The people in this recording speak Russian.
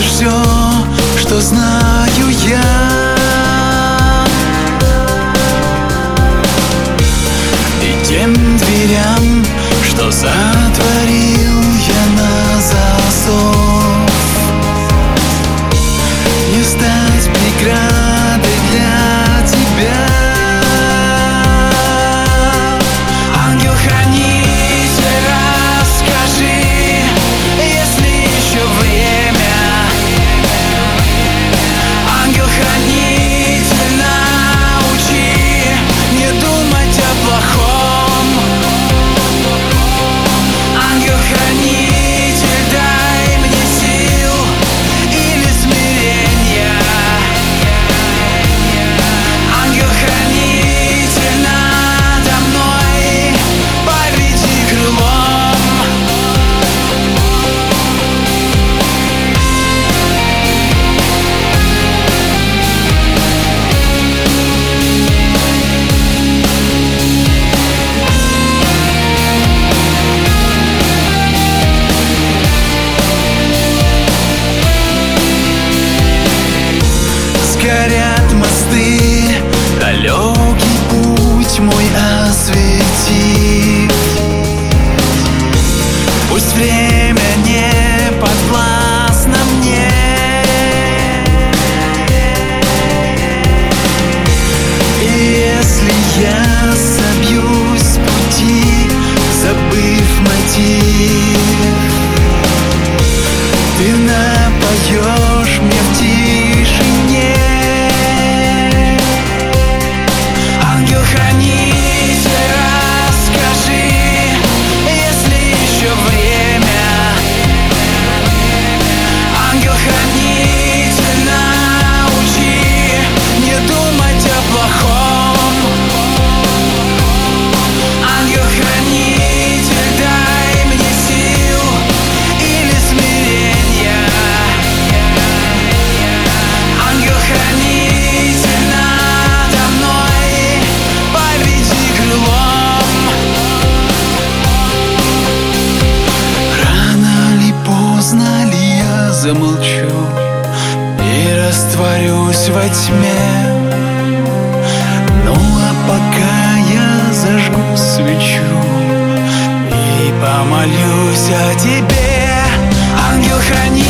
знаешь все, что знаю я. И тем дверям, что затворил я на засов, не стать преградой для тебя. Ангел-хранитель, расскажи, если еще время. Ангел-хранитель, научи не думать о плохом. Ангел-хранитель, дай мне сил или смирения. Ангел-хранитель, надо мной поведи крылом. Сгорят мосты, далекий путь мой осветив. Пусть время не подвластно мне. И если я собьюсь с пути, забыв мотив, ты напоешь мне в тишине. Ангел-хранитель, расскажи, если еще время. Ангел-хранитель, научи не думать о плохом. Ангел-хранитель, дай мне сил или смирения. Ангел-хранитель, надо мной поведи крылом. Рано ли, поздно ли я замолчу и растворюсь во тьме. Ну а пока я зажгу свечу и помолюсь о тебе. Ангел-хранитель,